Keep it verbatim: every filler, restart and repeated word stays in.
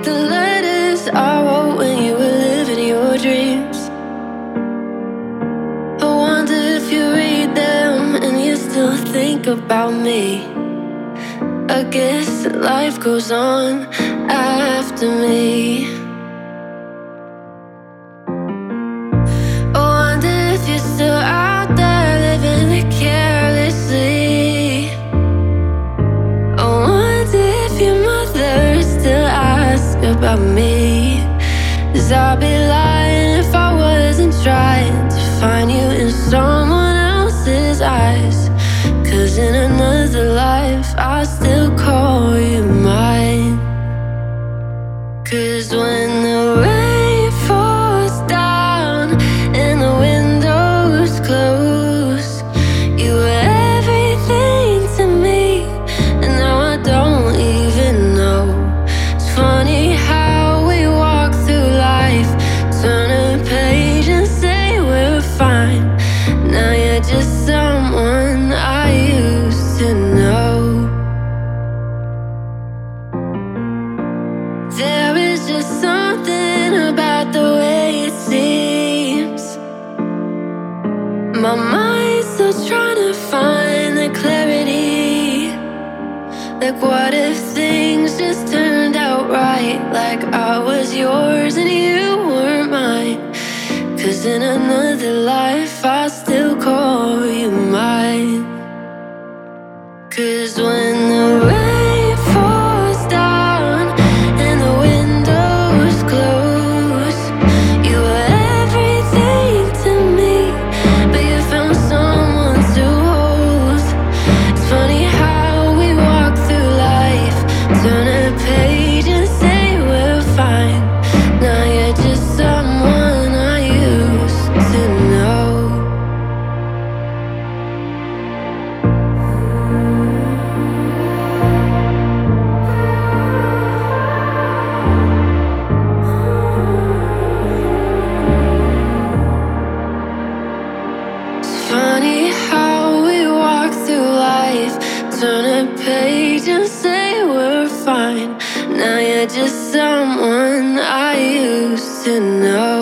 the letters I wrote when you were living your dreams. I wonder if you read them and you still think about me. I guess life goes on after me. I wonder if you're still out there living carelessly. I wonder if your mother still asks about me. 'Cause I'd be lying if I wasn't trying to find you in someone else's eyes. 'Cause in another life I still call you mine. 'Cause when the rain falls down and the windows close, you were everything to me, and now I don't even know. It's funny how we walk through life, turn a page and say we're fine. Now you're just someone I used to know. There is just something about the way it seems. My mind's still trying to find the clarity. Like what if things just turned out right? Like I was yours and you weren't mine. 'Cause in another life I still call you mine. 'Cause when the rain falls down and the windows close, you were everything to me, but you found someone to hold. It's funny how we walk through life, turn a page and say we're fine. Now you're just someone I used to know. Funny how we walk through life, turn a page and say we're fine. Now you're just someone I used to know.